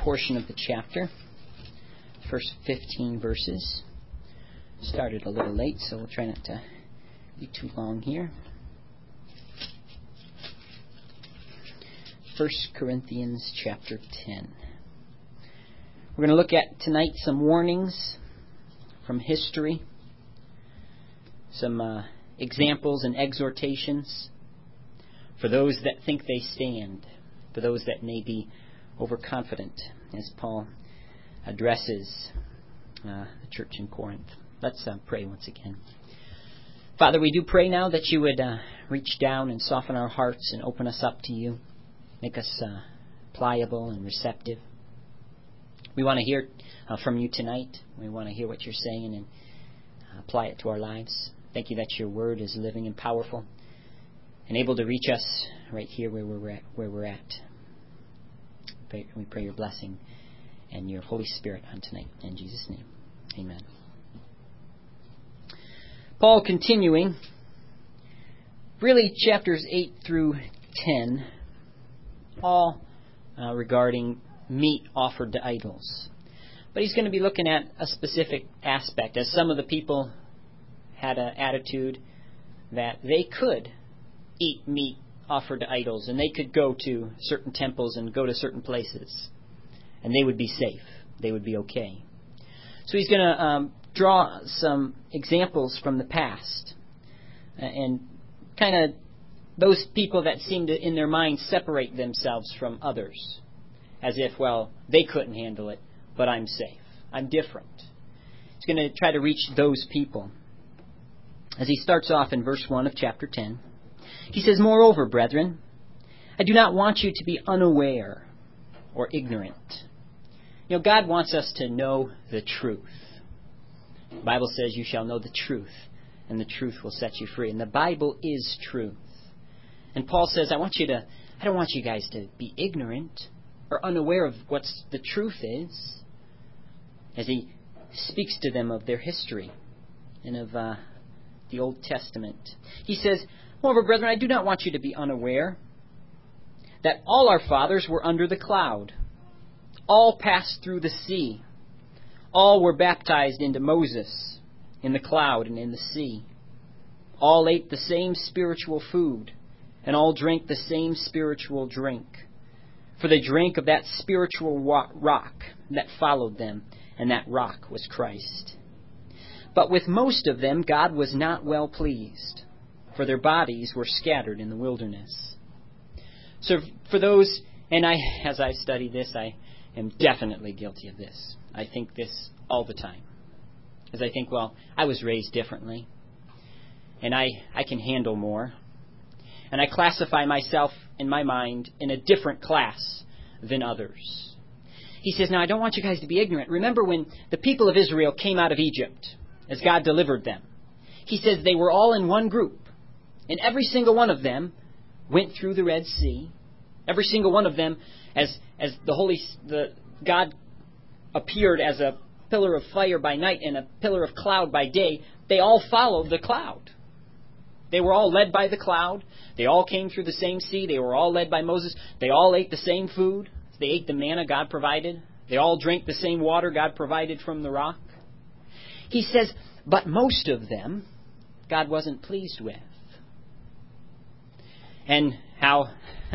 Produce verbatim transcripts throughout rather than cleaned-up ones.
portion of the chapter, first fifteen verses. Started a little late, so we'll try not to be too long here. First Corinthians chapter ten. We're going to look at tonight some warnings from history, some uh, examples and exhortations for those that think they stand, for those that may be overconfident, as Paul addresses uh, the church in Corinth. Let's uh, pray once again. Father, we do pray now that you would uh, reach down and soften our hearts and open us up to you. Make us uh, pliable and receptive. We want to hear uh, from you tonight. We want to hear what you're saying and uh, apply it to our lives. Thank you that your word is living and powerful and able to reach us right here where we're at. Where we're at. We pray your blessing and your Holy Spirit on tonight. In Jesus' name, amen. Paul continuing, really chapters eight through ten, all uh, regarding meat offered to idols. But he's going to be looking at a specific aspect, as some of the people had an attitude that they could eat meat offered to idols, and they could go to certain temples and go to certain places, and they would be safe. They would be okay. So he's going to um, draw some examples from the past, and kind of those people that seem to, in their minds, separate themselves from others, as if, well, they couldn't handle it, but I'm safe. I'm different. He's going to try to reach those people. As he starts off in verse one of chapter ten, he says, "Moreover, brethren, I do not want you to be unaware or ignorant." You know, God wants us to know the truth. The Bible says, "You shall know the truth, and the truth will set you free." And the Bible is truth. And Paul says, I want you to, I don't want you guys to be ignorant or unaware of what the truth is, as he speaks to them of their history and of uh, the Old Testament. He says, "Moreover, brethren, I do not want you to be unaware that all our fathers were under the cloud. All passed through the sea. All were baptized into Moses in the cloud and in the sea. All ate the same spiritual food, and all drank the same spiritual drink. For they drank of that spiritual rock that followed them, and that rock was Christ. But with most of them God was not well pleased, for their bodies were scattered in the wilderness." So for those, and I, as I study this, I am definitely guilty of this. I think this all the time. Because I think, well, I was raised differently, and I, I can handle more. And I classify myself, in my mind, in a different class than others. He says, now I don't want you guys to be ignorant. Remember when the people of Israel came out of Egypt, as God delivered them. He says they were all in one group. And every single one of them went through the Red Sea. Every single one of them, as as the Holy the God appeared as a pillar of fire by night and a pillar of cloud by day, they all followed the cloud. They were all led by the cloud. They all came through the same sea. They were all led by Moses. They all ate the same food. They ate the manna God provided. They all drank the same water God provided from the rock. He says, but most of them God wasn't pleased with. And how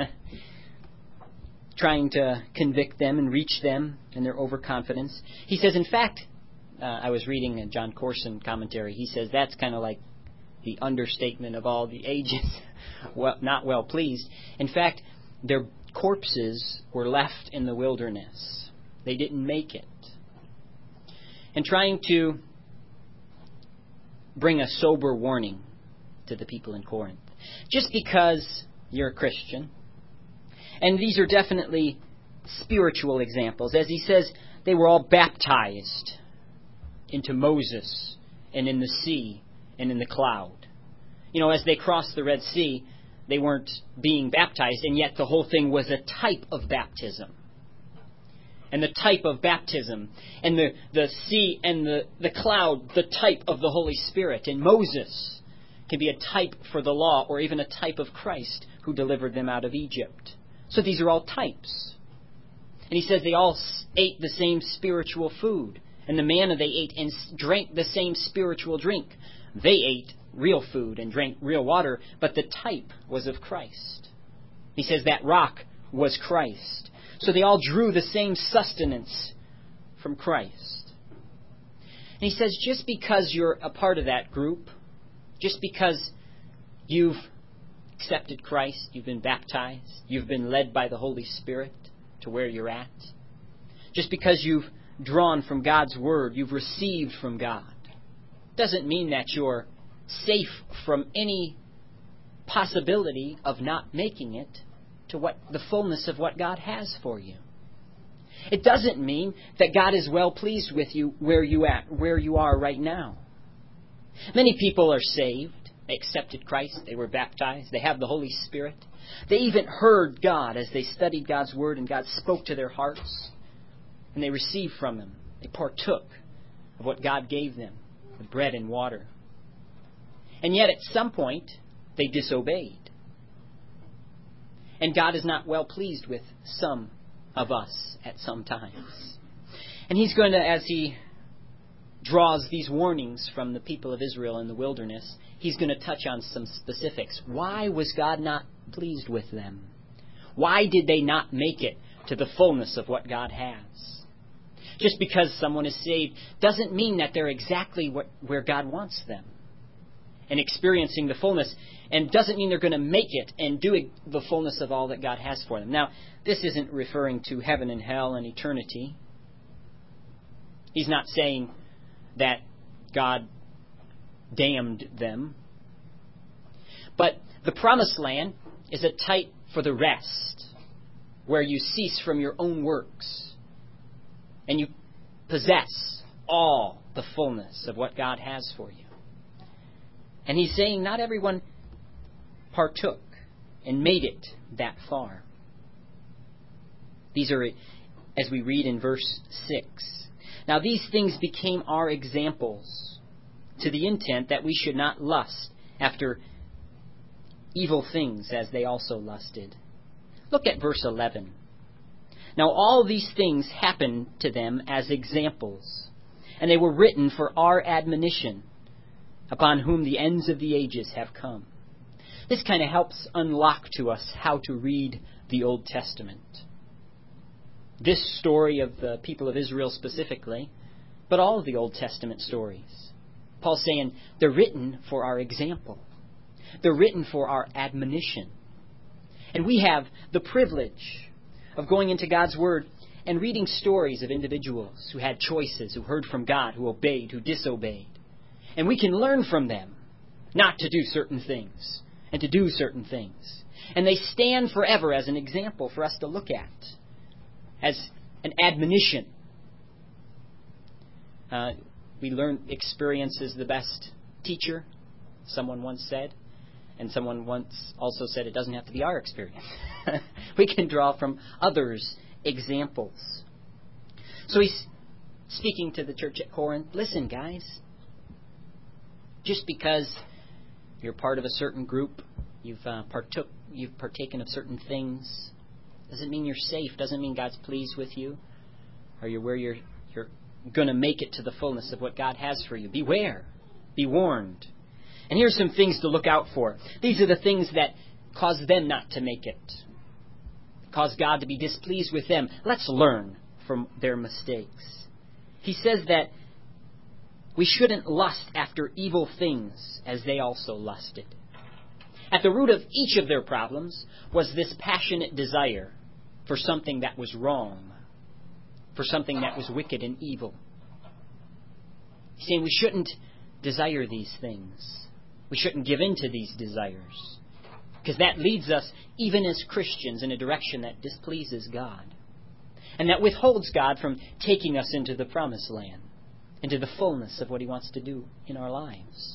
trying to convict them and reach them in their overconfidence. He says, in fact, uh, I was reading a John Corson commentary. He says that's kind of like the understatement of all the ages, well, not well pleased. In fact, their corpses were left in the wilderness. They didn't make it. And trying to bring a sober warning to the people in Corinth. Just because you're a Christian, and these are definitely spiritual examples. As he says, they were all baptized into Moses and in the sea and in the cloud. You know, as they crossed the Red Sea, they weren't being baptized, and yet the whole thing was a type of baptism. And the type of baptism, and the, the sea and the, the cloud, the type of the Holy Spirit. And Moses can be a type for the law, or even a type of Christ who delivered them out of Egypt. So these are all types. And he says they all ate the same spiritual food. And the manna they ate and drank the same spiritual drink. They ate real food and drank real water, but the type was of Christ. He says that rock was Christ. So they all drew the same sustenance from Christ. And he says just because you're a part of that group, just because you've accepted Christ, you've been baptized, you've been led by the Holy Spirit to where you're at, just because you've drawn from God's Word, you've received from God, doesn't mean that you're safe from any possibility of not making it to what the fullness of what God has for you. It doesn't mean that God is well pleased with you where you at, where you are right now. Many people are saved. They accepted Christ. They were baptized. They have the Holy Spirit. They even heard God as they studied God's Word, and God spoke to their hearts. And they received from Him. They partook of what God gave them, the bread and water. And yet at some point, they disobeyed. And God is not well pleased with some of us at some times. And He's going to, as He draws these warnings from the people of Israel in the wilderness, He's going to touch on some specifics. Why was God not pleased with them? Why did they not make it to the fullness of what God has? Just because someone is saved doesn't mean that they're exactly what, where God wants them and experiencing the fullness, and doesn't mean they're going to make it and do the fullness of all that God has for them. Now, this isn't referring to heaven and hell and eternity. He's not saying that God damned them. But the promised land is a type for the rest, where you cease from your own works and you possess all the fullness of what God has for you. And He's saying not everyone partook and made it that far. These are, as we read in verse six. Now these things became our examples, to the intent that we should not lust after evil things as they also lusted. Look at verse eleven. Now all these things happened to them as examples, and they were written for our admonition, upon whom the ends of the ages have come. This kind of helps unlock to us how to read the Old Testament. This story of the people of Israel specifically, but all of the Old Testament stories. Paul's saying they're written for our example. They're written for our admonition. And we have the privilege of going into God's Word and reading stories of individuals who had choices, who heard from God, who obeyed, who disobeyed. And we can learn from them not to do certain things and to do certain things. And they stand forever as an example for us to look at, as an admonition. Uh, we learn experience is the best teacher, someone once said. And someone once also said it doesn't have to be our experience. We can draw from others' examples. So he's speaking to the church at Corinth. Listen, guys. Just because you're part of a certain group, you've uh, partook, you've partaken of certain things, doesn't mean you're safe. Doesn't mean God's pleased with you, or you're where you're you're going to make it to the fullness of what God has for you. Beware, be warned. And here's some things to look out for. These are the things that cause them not to make it, cause God to be displeased with them. Let's learn from their mistakes. He says that we shouldn't lust after evil things as they also lusted. At the root of each of their problems was this passionate desire for something that was wrong, for something that was wicked and evil. He's saying we shouldn't desire these things. We shouldn't give in to these desires, because that leads us, even as Christians, in a direction that displeases God, and that withholds God from taking us into the promised land, into the fullness of what He wants to do in our lives.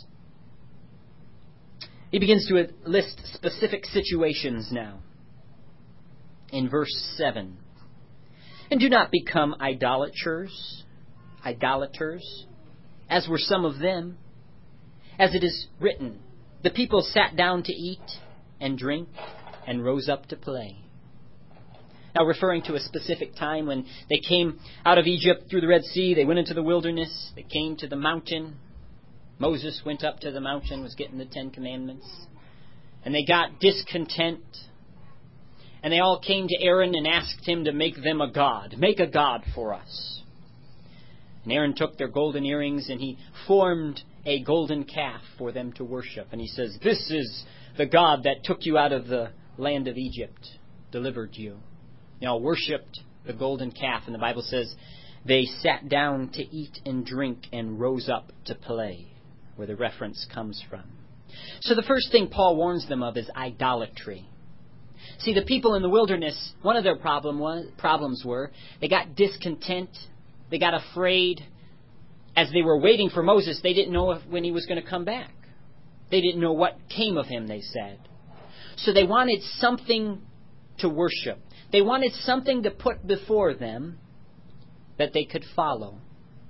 He begins to list specific situations now. In verse seven. And do not become idolaters, idolaters, as were some of them. As it is written, the people sat down to eat and drink and rose up to play. Now, referring to a specific time when they came out of Egypt through the Red Sea, they went into the wilderness, they came to the mountain. Moses went up to the mountain, was getting the Ten Commandments. And they got discontent. And they all came to Aaron and asked him to make them a god. Make a god for us. And Aaron took their golden earrings and he formed a golden calf for them to worship. And he says, this is the God that took you out of the land of Egypt, delivered you. They all worshipped the golden calf. And the Bible says they sat down to eat and drink and rose up to play, where the reference comes from. So the first thing Paul warns them of is idolatry. See, the people in the wilderness, one of their problem was, problems were they got discontent, they got afraid. As they were waiting for Moses, they didn't know if, when he was going to come back. They didn't know what came of him, they said. So they wanted something to worship. They wanted something to put before them that they could follow.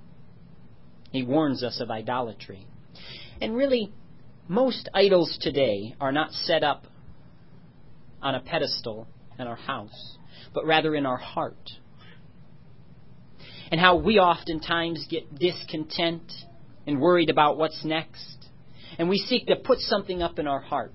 He warns us of idolatry. And really, most idols today are not set up on a pedestal in our house, but rather in our heart. And how we oftentimes get discontent and worried about what's next. And we seek to put something up in our heart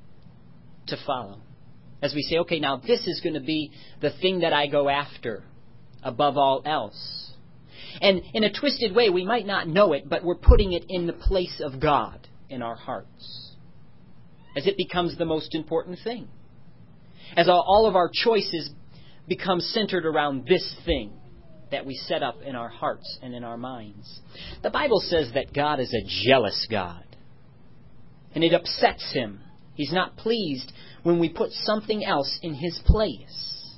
to follow. As we say, okay, now this is going to be the thing that I go after above all else. And in a twisted way, we might not know it, but we're putting it in the place of God in our hearts. As it becomes the most important thing. As all, all of our choices become centered around this thing that we set up in our hearts and in our minds. The Bible says that God is a jealous God. And it upsets Him. He's not pleased when we put something else in His place.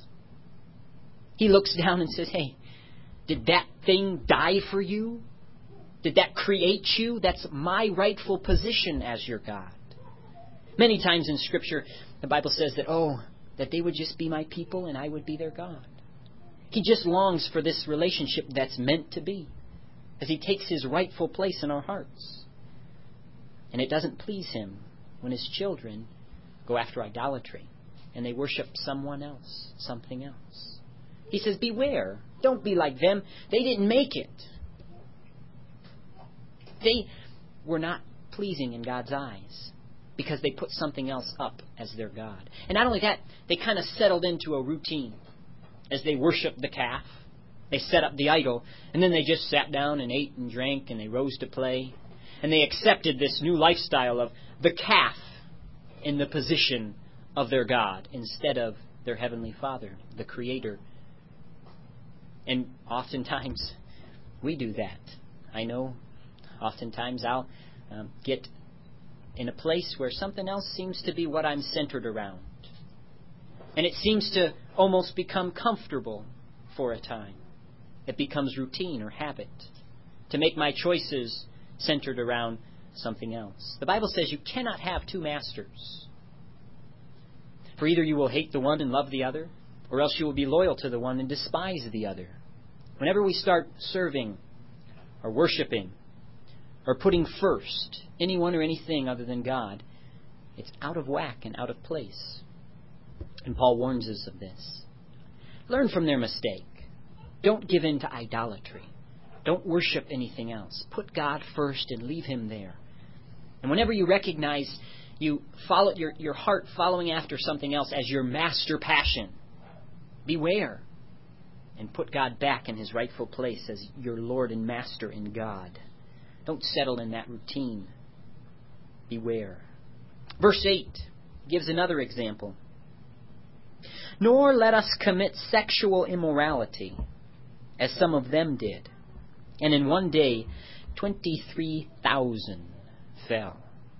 He looks down and says, hey, did that thing die for you? Did that create you? That's my rightful position as your God. Many times in Scripture, the Bible says that, oh, that they would just be my people and I would be their God. He just longs for this relationship that's meant to be, as He takes His rightful place in our hearts. And it doesn't please Him when His children go after idolatry and they worship someone else, something else. He says, beware. Don't be like them. They didn't make it. They were not pleasing in God's eyes because they put something else up as their God. And not only that, they kind of settled into a routine. As they worshiped the calf, they set up the idol, and then they just sat down and ate and drank, and they rose to play. And they accepted this new lifestyle of the calf in the position of their God instead of their Heavenly Father, the Creator. And oftentimes, we do that. I know oftentimes I'll um, get in a place where something else seems to be what I'm centered around. And it seems to almost become comfortable for a time. It becomes routine or habit to make my choices centered around something else. The Bible says you cannot have two masters. For either you will hate the one and love the other, or else you will be loyal to the one and despise the other. Whenever we start serving or worshiping or putting first anyone or anything other than God, it's out of whack and out of place. And Paul warns us of this. Learn from their mistake. Don't give in to idolatry. Don't worship anything else. Put God first and leave Him there. And whenever you recognize you follow your, your heart following after something else as your master passion, beware and put God back in His rightful place as your Lord and Master in God. Don't settle in that routine. Beware. Verse eight gives another example. Nor let us commit sexual immorality, as some of them did. And in one day, twenty-three thousand fell.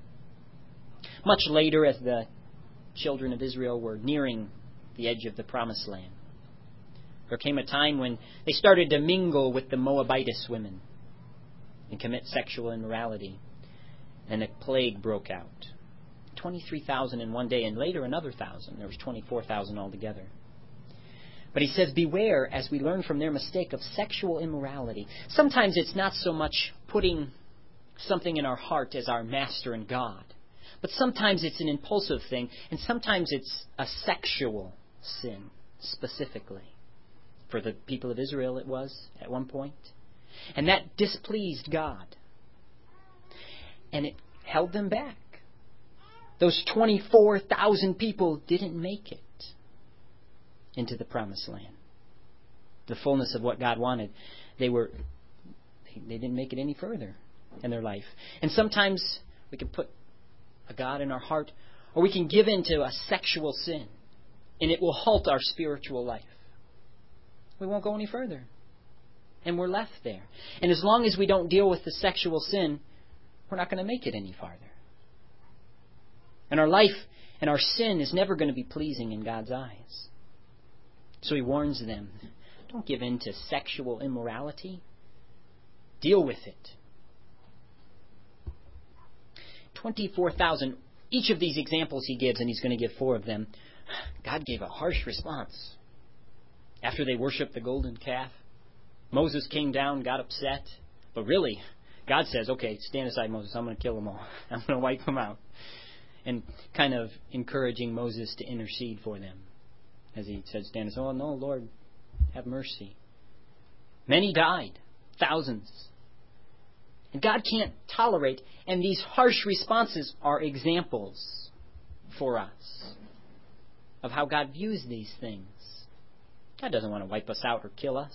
Much later, as the children of Israel were nearing the edge of the Promised Land, there came a time when they started to mingle with the Moabitess women and commit sexual immorality. And a plague broke out. twenty-three thousand in one day, and later another thousand. There was twenty-four thousand altogether. But he says, beware as we learn from their mistake of sexual immorality. Sometimes it's not so much putting something in our heart as our master and God. But sometimes it's an impulsive thing, and sometimes it's a sexual sin. specifically. For the people of Israel it was at one point. And that displeased God. And it held them back. Those twenty-four thousand people didn't make it into the promised land. The fullness of what God wanted. They were they didn't make it any further in their life. And sometimes we can put a God in our heart, or we can give in to a sexual sin, and it will halt our spiritual life. We won't go any further. And we're left there. And as long as we don't deal with the sexual sin, we're not going to make it any farther. And our life and our sin is never going to be pleasing in God's eyes. So He warns them, don't give in to sexual immorality. Deal with it. twenty-four thousand. Each of these examples He gives, and He's going to give four of them, God gave a harsh response. After they worshipped the golden calf, Moses came down, got upset. But really, God says, okay, stand aside, Moses. I'm going to kill them all. I'm going to wipe them out. And kind of encouraging Moses to intercede for them. As he said, stand aside. Oh, no, Lord, have mercy. Many died. Thousands. And God can't tolerate. And these harsh responses are examples for us of how God views these things. God doesn't want to wipe us out or kill us.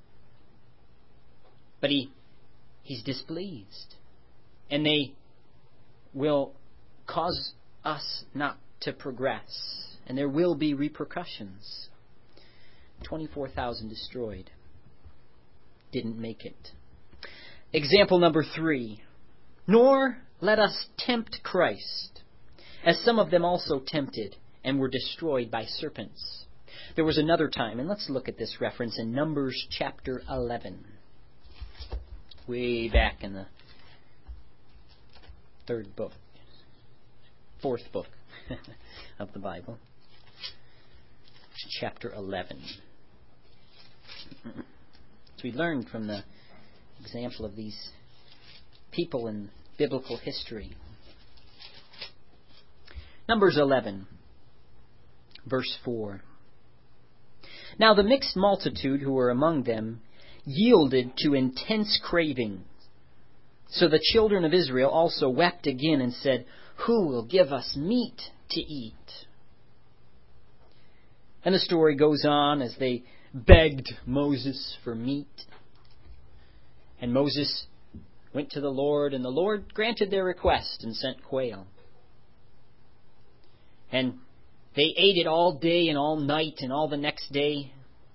But he, He's displeased. And they will cause us not to progress. And there will be repercussions. twenty-four thousand destroyed. Didn't make it. Example number three. Nor let us tempt Christ, as some of them also tempted and were destroyed by serpents. There was another time, and let's look at this reference in Numbers chapter eleven. Way back in the third book, fourth book of the Bible. Chapter eleven. So we learned from the example of these people in biblical history. Numbers eleven, verse four. Now the mixed multitude who were among them yielded to intense cravings. So the children of Israel also wept again and said, who will give us meat to eat? And the story goes on as they begged Moses for meat. And Moses went to the Lord, and the Lord granted their request and sent quail. And they ate it all day and all night and all the next day,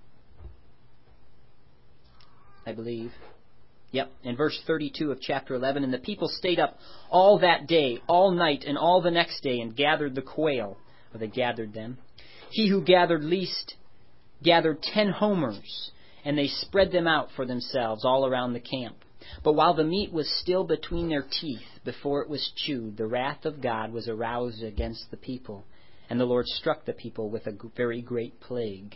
I believe. Yep, in verse thirty-two of chapter eleven, and the people stayed up all that day, all night, and all the next day, and gathered the quail, or they gathered them. He who gathered least gathered ten homers, and they spread them out for themselves all around the camp. But while the meat was still between their teeth, before it was chewed, the wrath of God was aroused against the people, and the Lord struck the people with a very great plague.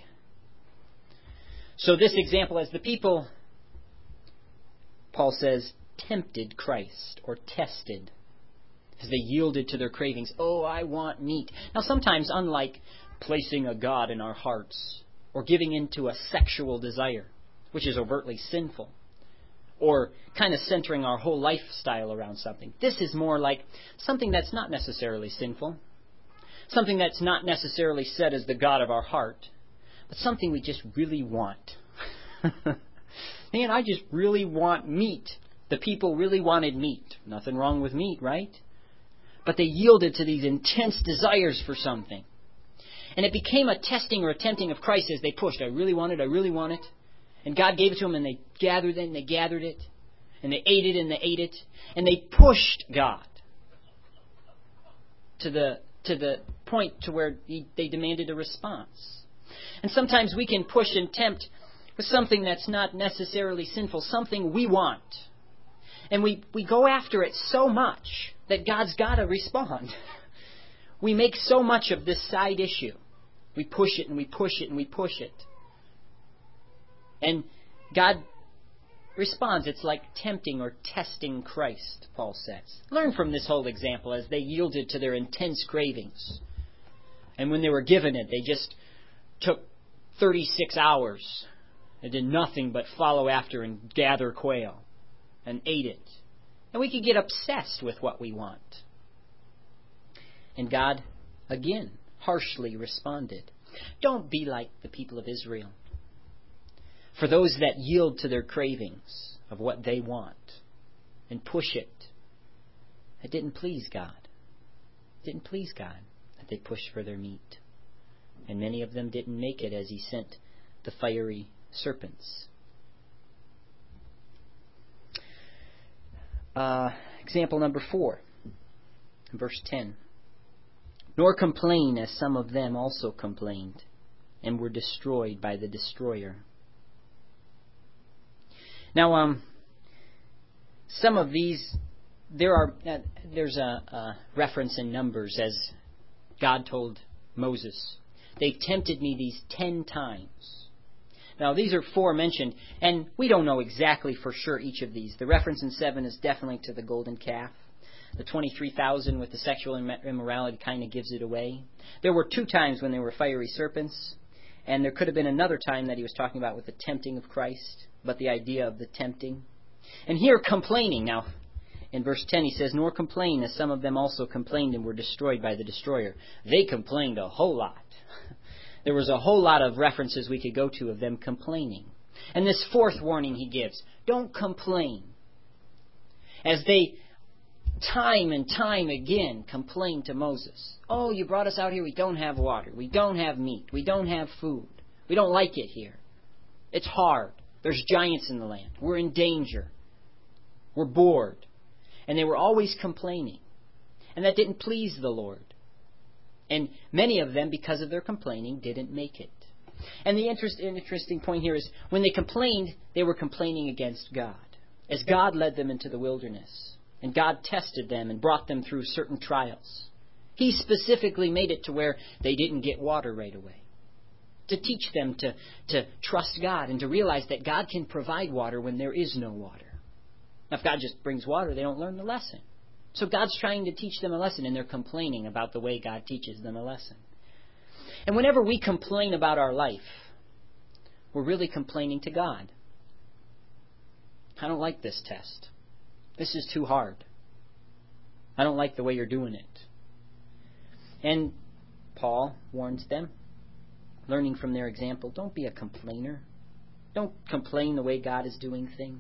So this example, as the people, Paul says, tempted Christ, or tested, as they yielded to their cravings. Oh, I want meat. Now sometimes, unlike placing a God in our hearts, or giving into a sexual desire, which is overtly sinful, or kind of centering our whole lifestyle around something, this is more like something that's not necessarily sinful, something that's not necessarily set as the God of our heart, but something we just really want. Man, I just really want meat. The people really wanted meat. Nothing wrong with meat, right? But they yielded to these intense desires for something. And it became a testing or a tempting of Christ as they pushed. I really want it, I really want it. And God gave it to them, and they gathered it, and they gathered it. And they ate it, and they ate it. And they pushed God to the to the point to where he, they demanded a response. And sometimes we can push and tempt with something that's not necessarily sinful, something we want. And we, we go after it so much that God's got to respond. We make so much of this side issue. We push it and we push it and we push it. And God responds. It's like tempting or testing Christ, Paul says. Learn from this whole example as they yielded to their intense cravings. And when they were given it, they just took thirty-six hours and did nothing but follow after and gather quail and ate it. And we could get obsessed with what we want. And God, again, harshly responded, don't be like the people of Israel. For those that yield to their cravings of what they want and push it, it didn't please God. It didn't please God that they pushed for their meat. And many of them didn't make it as He sent the fiery serpents. Uh, example number four, verse ten. Nor complain as some of them also complained and were destroyed by the destroyer. Now, um, some of these, there are, uh, there's a, a reference in Numbers as God told Moses, they tempted me these ten times. Now, these are four mentioned, and we don't know exactly for sure each of these. The reference in seven is definitely to the golden calf. The twenty-three thousand with the sexual immorality kind of gives it away. There were two times when there were fiery serpents, and there could have been another time that he was talking about with the tempting of Christ, but the idea of the tempting. And here, complaining. Now, in verse ten he says, nor complain as some of them also complained and were destroyed by the destroyer. They complained a whole lot. There was a whole lot of references we could go to of them complaining. And this fourth warning he gives, don't complain. As they time and time again complained to Moses, oh, you brought us out here, we don't have water, we don't have meat, we don't have food, we don't like it here. It's hard. There's giants in the land. We're in danger. We're bored. And they were always complaining. And that didn't please the Lord. And many of them, because of their complaining, didn't make it. And the interest, interesting point here is, when they complained, they were complaining against God. As God led them into the wilderness. And God tested them and brought them through certain trials. He specifically made it to where they didn't get water right away. To teach them to, to trust God and to realize that God can provide water when there is no water. Now, if God just brings water, they don't learn the lesson. So God's trying to teach them a lesson, and they're complaining about the way God teaches them a lesson. And whenever we complain about our life, we're really complaining to God. I don't like this test. This is too hard. I don't like the way you're doing it. And Paul warns them, learning from their example, don't be a complainer. Don't complain the way God is doing things.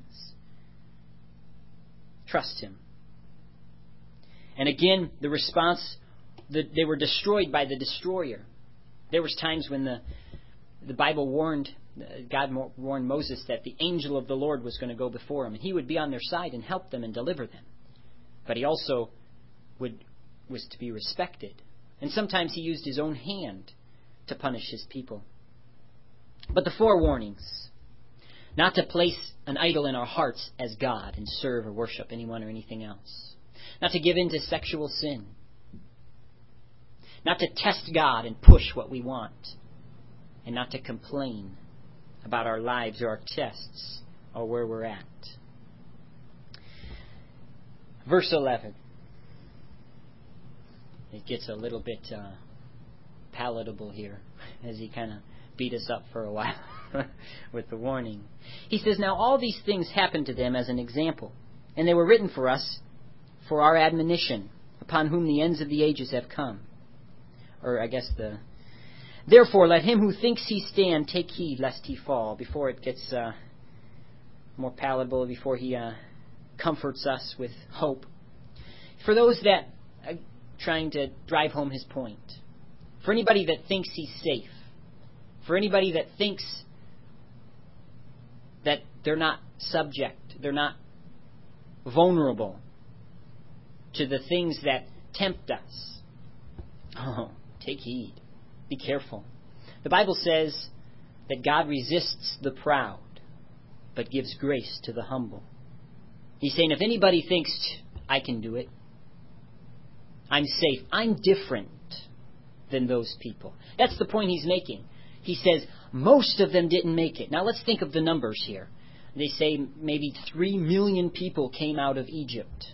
Trust Him. And again, the response, the, they were destroyed by the destroyer. There was times when the the Bible warned, God warned Moses that the angel of the Lord was going to go before him, and he would be on their side and help them and deliver them. But he also would was to be respected. And sometimes he used his own hand to punish his people. But the four warnings, not to place an idol in our hearts as God and serve or worship anyone or anything else. Not to give in to sexual sin. Not to test God and push what we want. And not to complain about our lives or our tests or where we're at. Verse eleven. It gets a little bit uh, palatable here as he kind of beat us up for a while with the warning. He says, now all these things happened to them as an example, and they were written for us for our admonition, upon whom the ends of the ages have come. Or I guess the... Therefore, let him who thinks he stand take heed lest he fall. Before it gets uh, more palatable, before he uh, comforts us with hope. For those that are trying to drive home his point. For anybody that thinks he's safe. For anybody that thinks that they're not subject, they're not vulnerable to the things that tempt us. Oh, take heed. Be careful. The Bible says that God resists the proud, but gives grace to the humble. He's saying if anybody thinks, I can do it, I'm safe, I'm different than those people. That's the point he's making. He says most of them didn't make it. Now let's think of the numbers here. They say maybe three million people came out of Egypt.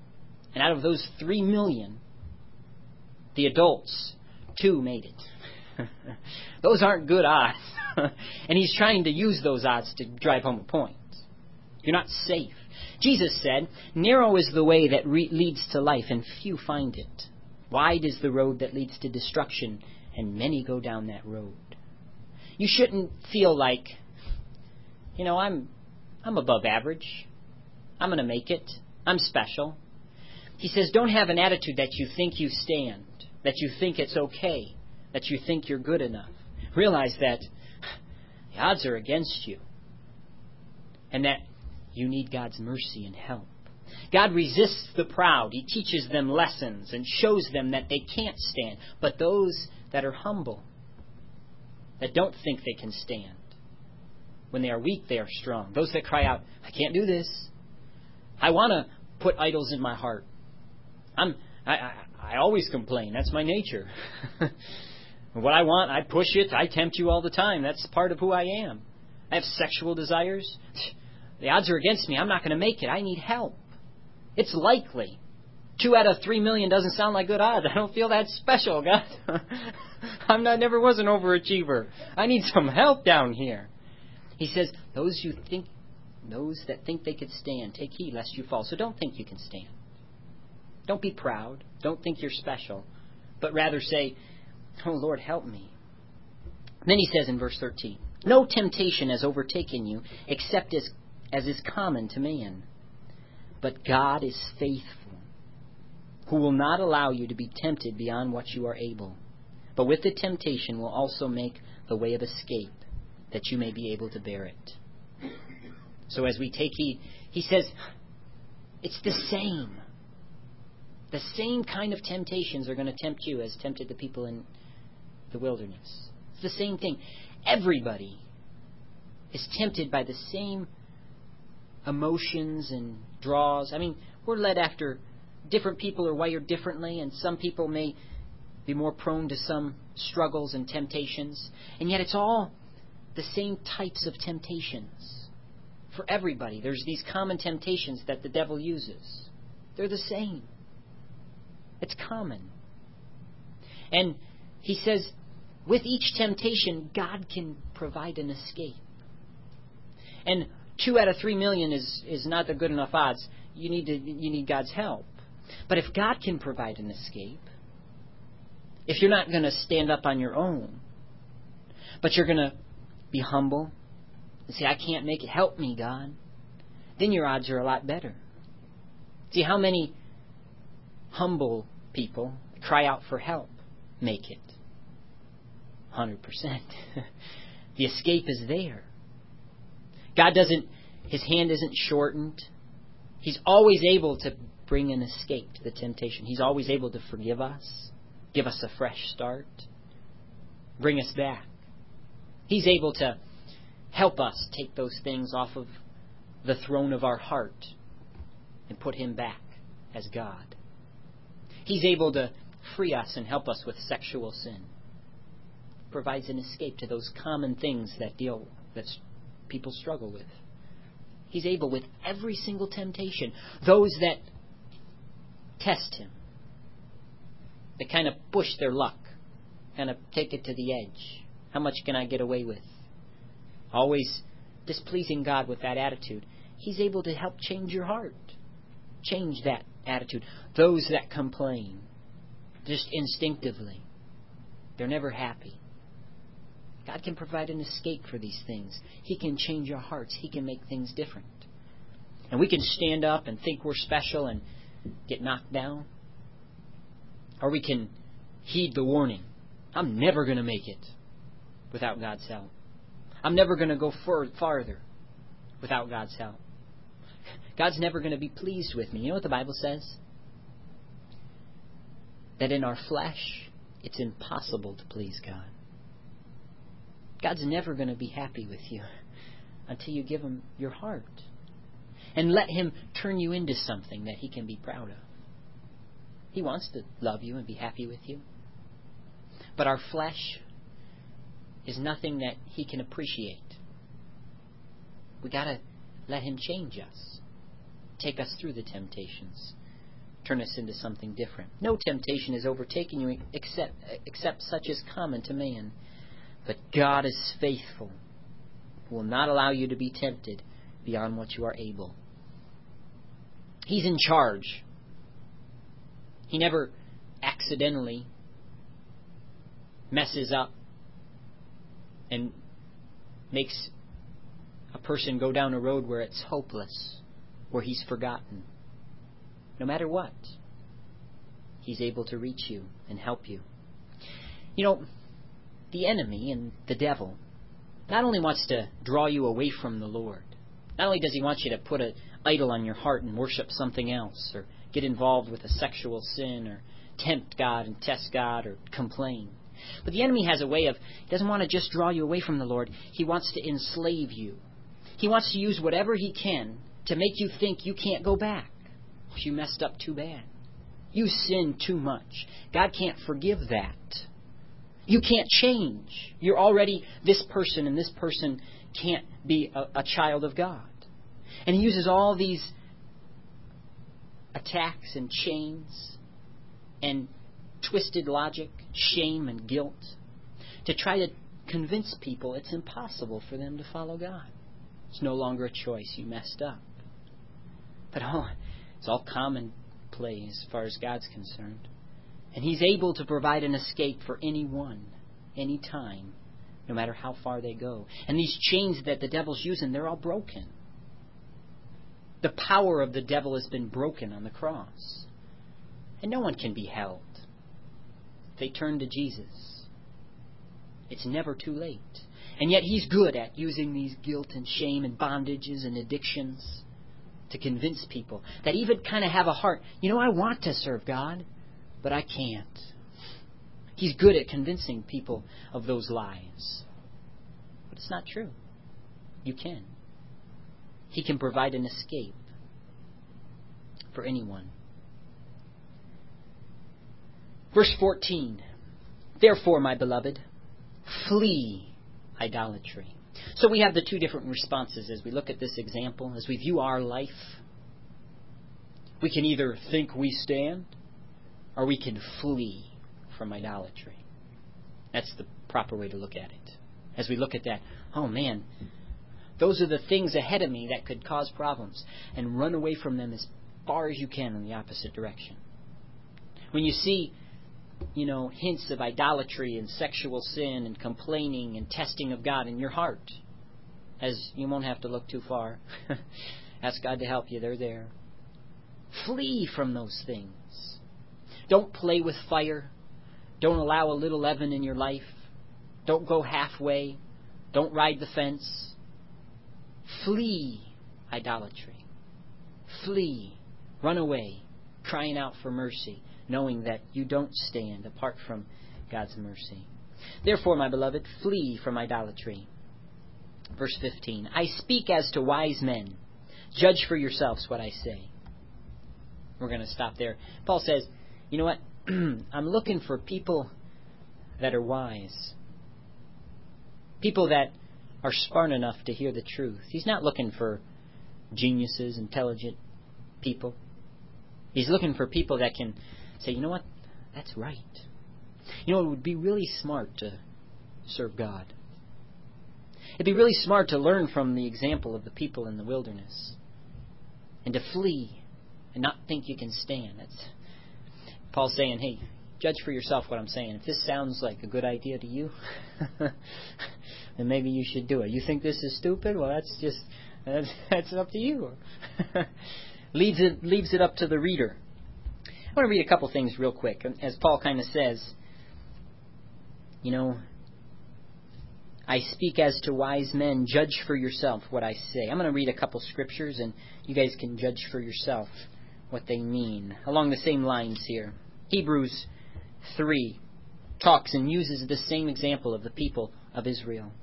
And out of those three million, the adults, two made it. Those aren't good odds. And he's trying to use those odds to drive home a point. You're not safe. Jesus said, narrow is the way that re- leads to life, and few find it. Wide is the road that leads to destruction, and many go down that road. You shouldn't feel like, you know, I'm I'm above average. I'm going to make it. I'm special. He says, don't have an attitude that you think you stand, that you think it's okay, that you think you're good enough. Realize that the odds are against you, and that you need God's mercy and help. God resists the proud. He teaches them lessons and shows them that they can't stand. But those that are humble, that don't think they can stand, when they are weak, they are strong. Those that cry out, I can't do this. I want to put idols in my heart. I'm, I, I, I always complain. That's my nature. What I want, I push it. I tempt you all the time. That's part of who I am. I have sexual desires. The odds are against me. I'm not going to make it. I need help. It's likely. Two out of three million doesn't sound like good odds. I don't feel that special, God. I'm not, never was an overachiever. I need some help down here. He says, those you think, those that think they could stand, take heed lest you fall. So don't think you can stand. Don't be proud. Don't think you're special. But rather say, oh, Lord, help me. Then he says in verse thirteen, no temptation has overtaken you except as, as is common to man. But God is faithful, who will not allow you to be tempted beyond what you are able. But with the temptation will also make the way of escape, that you may be able to bear it. So as we take heed, he says, it's the same. The same kind of temptations are going to tempt you as tempted the people in the wilderness. It's the same thing. Everybody is tempted by the same emotions and draws. I mean, we're led after different people are wired differently, and some people may be more prone to some struggles and temptations. And yet it's all the same types of temptations. For everybody, there's these common temptations that the devil uses. They're the same. It's common. And he says, with each temptation, God can provide an escape. And two out of three million is, is not the good enough odds. You need to, you need God's help. But if God can provide an escape, if you're not going to stand up on your own, but you're going to be humble and say, I can't make it, help me, God, then your odds are a lot better. See, how many humble people cry out for help make it? one hundred percent. The escape is there. God doesn't, His hand isn't shortened. He's always able to bring an escape to the temptation. He's always able to forgive us, give us a fresh start, bring us back. He's able to help us take those things off of the throne of our heart and put Him back as God. He's able to free us and help us with sexual sin. Provides an escape to those common things that deal that people struggle with. He's able with every single temptation. Those that test Him, that kind of push their luck, kind of take it to the edge. How much can I get away with? Always displeasing God with that attitude. He's able to help change your heart. Change that attitude. Those that complain, just instinctively, they're never happy. God can provide an escape for these things. He can change our hearts. He can make things different. And we can stand up and think we're special and get knocked down. Or we can heed the warning. I'm never going to make it without God's help. I'm never going to go fur- farther without God's help. God's never going to be pleased with me. You know what the Bible says? That in our flesh, it's impossible to please God. God's never going to be happy with you until you give Him your heart and let Him turn you into something that He can be proud of. He wants to love you and be happy with you. But our flesh is nothing that He can appreciate. We got to let Him change us, take us through the temptations, turn us into something different. No temptation is overtaking you except, except such as common to man. But God is faithful, who will not allow you to be tempted beyond what you are able. He's in charge. He never accidentally messes up and makes a person go down a road where it's hopeless, where he's forgotten. No matter what, he's able to reach you and help you. You know, the enemy and the devil not only wants to draw you away from the Lord, not only does he want you to put an idol on your heart and worship something else, or get involved with a sexual sin, or tempt God and test God, or complain. But the enemy has a way of, he doesn't want to just draw you away from the Lord. He wants to enslave you. He wants to use whatever he can to make you think you can't go back. You messed up too bad. You sinned too much. God can't forgive that. You can't change. You're already this person, and this person can't be a, a child of God. And he uses all these attacks and chains and twisted logic, shame and guilt, to try to convince people it's impossible for them to follow God. It's no longer a choice. You messed up. But oh, it's all common play as far as God's concerned. And he's able to provide an escape for anyone, any time, no matter how far they go. And these chains that the devil's using, they're all broken. The power of the devil has been broken on the cross. And no one can be held. They turn to Jesus. It's never too late. And yet he's good at using these guilt and shame and bondages and addictions to convince people that even kind of have a heart. You know, I want to serve God, but I can't. He's good at convincing people of those lies. But it's not true. You can. He can provide an escape for anyone. Verse fourteen. Therefore, my beloved, flee idolatry. So we have the two different responses as we look at this example, as we view our life. We can either think we stand, or we can flee from idolatry. That's the proper way to look at it. As we look at that, oh man, those are the things ahead of me that could cause problems. And run away from them as far as you can in the opposite direction. When you see, you know, hints of idolatry and sexual sin and complaining and testing of God in your heart, as you won't have to look too far. Ask God to help you. They're there. Flee from those things. Don't play with fire. Don't allow a little leaven in your life. Don't go halfway. Don't ride the fence. Flee idolatry. Flee. Run away, crying out for mercy, knowing that you don't stand apart from God's mercy. Therefore, my beloved, flee from idolatry. Verse fifteen. I speak as to wise men. Judge for yourselves what I say. We're going to stop there. Paul says, you know what? I'm looking for people that are wise. People that are smart enough to hear the truth. He's not looking for geniuses, intelligent people. He's looking for people that can say, you know what? That's right. You know, it would be really smart to serve God. It'd be really smart to learn from the example of the people in the wilderness. And to flee and not think you can stand. That's Paul's saying, hey, judge for yourself what I'm saying. If this sounds like a good idea to you, then maybe you should do it. You think this is stupid? Well, that's just, that's, that's up to you. leaves it, leaves it up to the reader. I want to read a couple things real quick. As Paul kind of says, you know, I speak as to wise men. Judge for yourself what I say. I'm going to read a couple scriptures, and you guys can judge for yourself what they mean. Along the same lines here. Hebrews three talks and uses the same example of the people of Israel.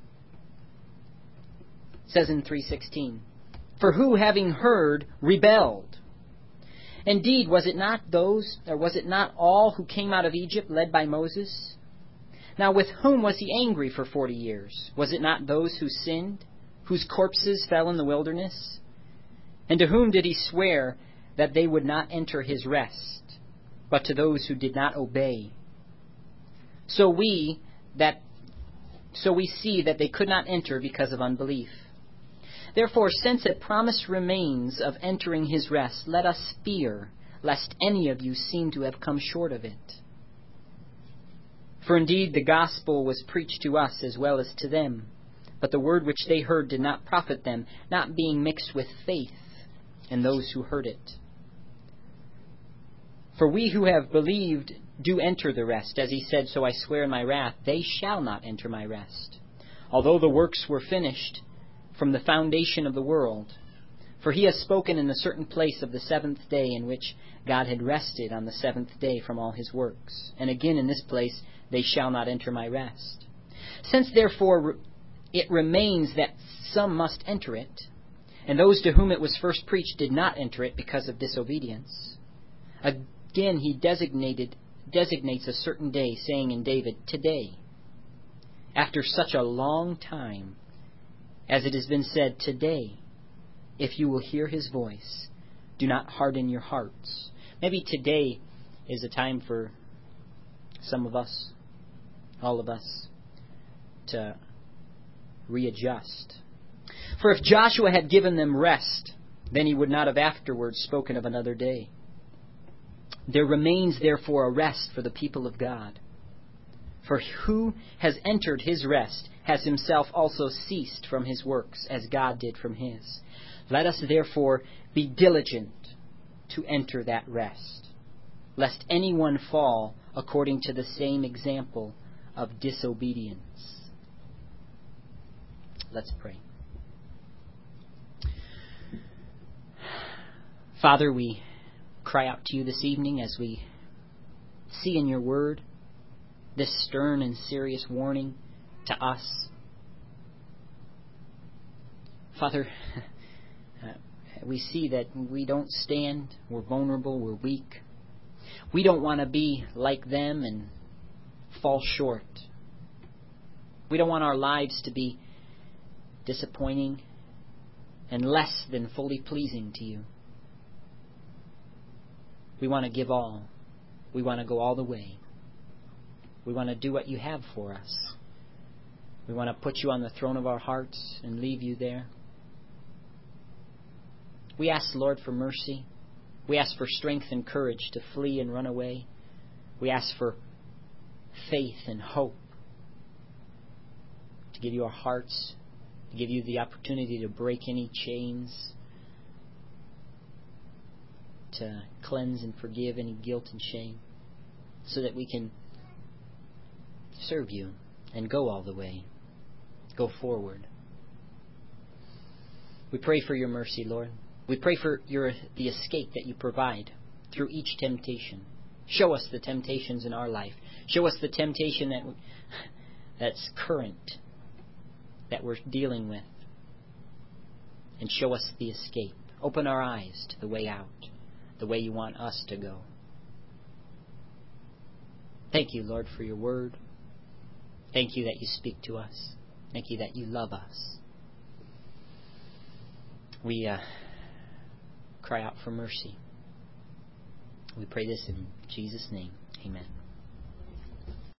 It says in three sixteen, for who, having heard, rebelled? Indeed, was it not those, or was it not all who came out of Egypt led by Moses? Now with whom was he angry for forty years? Was it not those who sinned, whose corpses fell in the wilderness? And to whom did he swear that they would not enter his rest, but to those who did not obey. So we that so we see that they could not enter because of unbelief. Therefore, since a promise remains of entering his rest, let us fear, lest any of you seem to have come short of it. For indeed the gospel was preached to us as well as to them, but the word which they heard did not profit them, not being mixed with faith in those who heard it. For we who have believed do enter the rest. As he said, so I swear in my wrath, they shall not enter my rest, although the works were finished from the foundation of the world. For he has spoken in a certain place of the seventh day, in which God had rested on the seventh day from all his works. And again in this place, they shall not enter my rest. Since therefore it remains that some must enter it, and those to whom it was first preached did not enter it because of disobedience, again he designated designates a certain day, saying in David, today, after such a long time, as it has been said, today, if you will hear his voice, do not harden your hearts. Maybe today is a time for some of us, all of us, to readjust. For if Joshua had given them rest, then he would not have afterwards spoken of another day. There remains therefore a rest for the people of God. For who has entered his rest has himself also ceased from his works, as God did from his. Let us therefore be diligent to enter that rest, lest anyone fall according to the same example of disobedience. Let's pray. Father, we cry out to you this evening as we see in your word this stern and serious warning to us. Father, we see that we don't stand, we're vulnerable, we're weak. We don't want to be like them and fall short. We don't want our lives to be disappointing and less than fully pleasing to you. We want to give all. We want to go all the way. We want to do what you have for us. We want to put you on the throne of our hearts and leave you there. We ask, Lord, for mercy. We ask for strength and courage to flee and run away. We ask for faith and hope to give you our hearts, to give you the opportunity to break any chains, to cleanse and forgive any guilt and shame, so that we can serve you and go all the way, go forward. We pray for your mercy, Lord. We pray for your the escape that you provide through each temptation. Show us the temptations in our life. Show us the temptation that that's current, that we're dealing with. And show us the escape. Open our eyes to the way out, the way you want us to go. Thank you, Lord, for your word. Thank you that you speak to us. Thank you that you love us. We uh, cry out for mercy. We pray this in Jesus' name. Amen.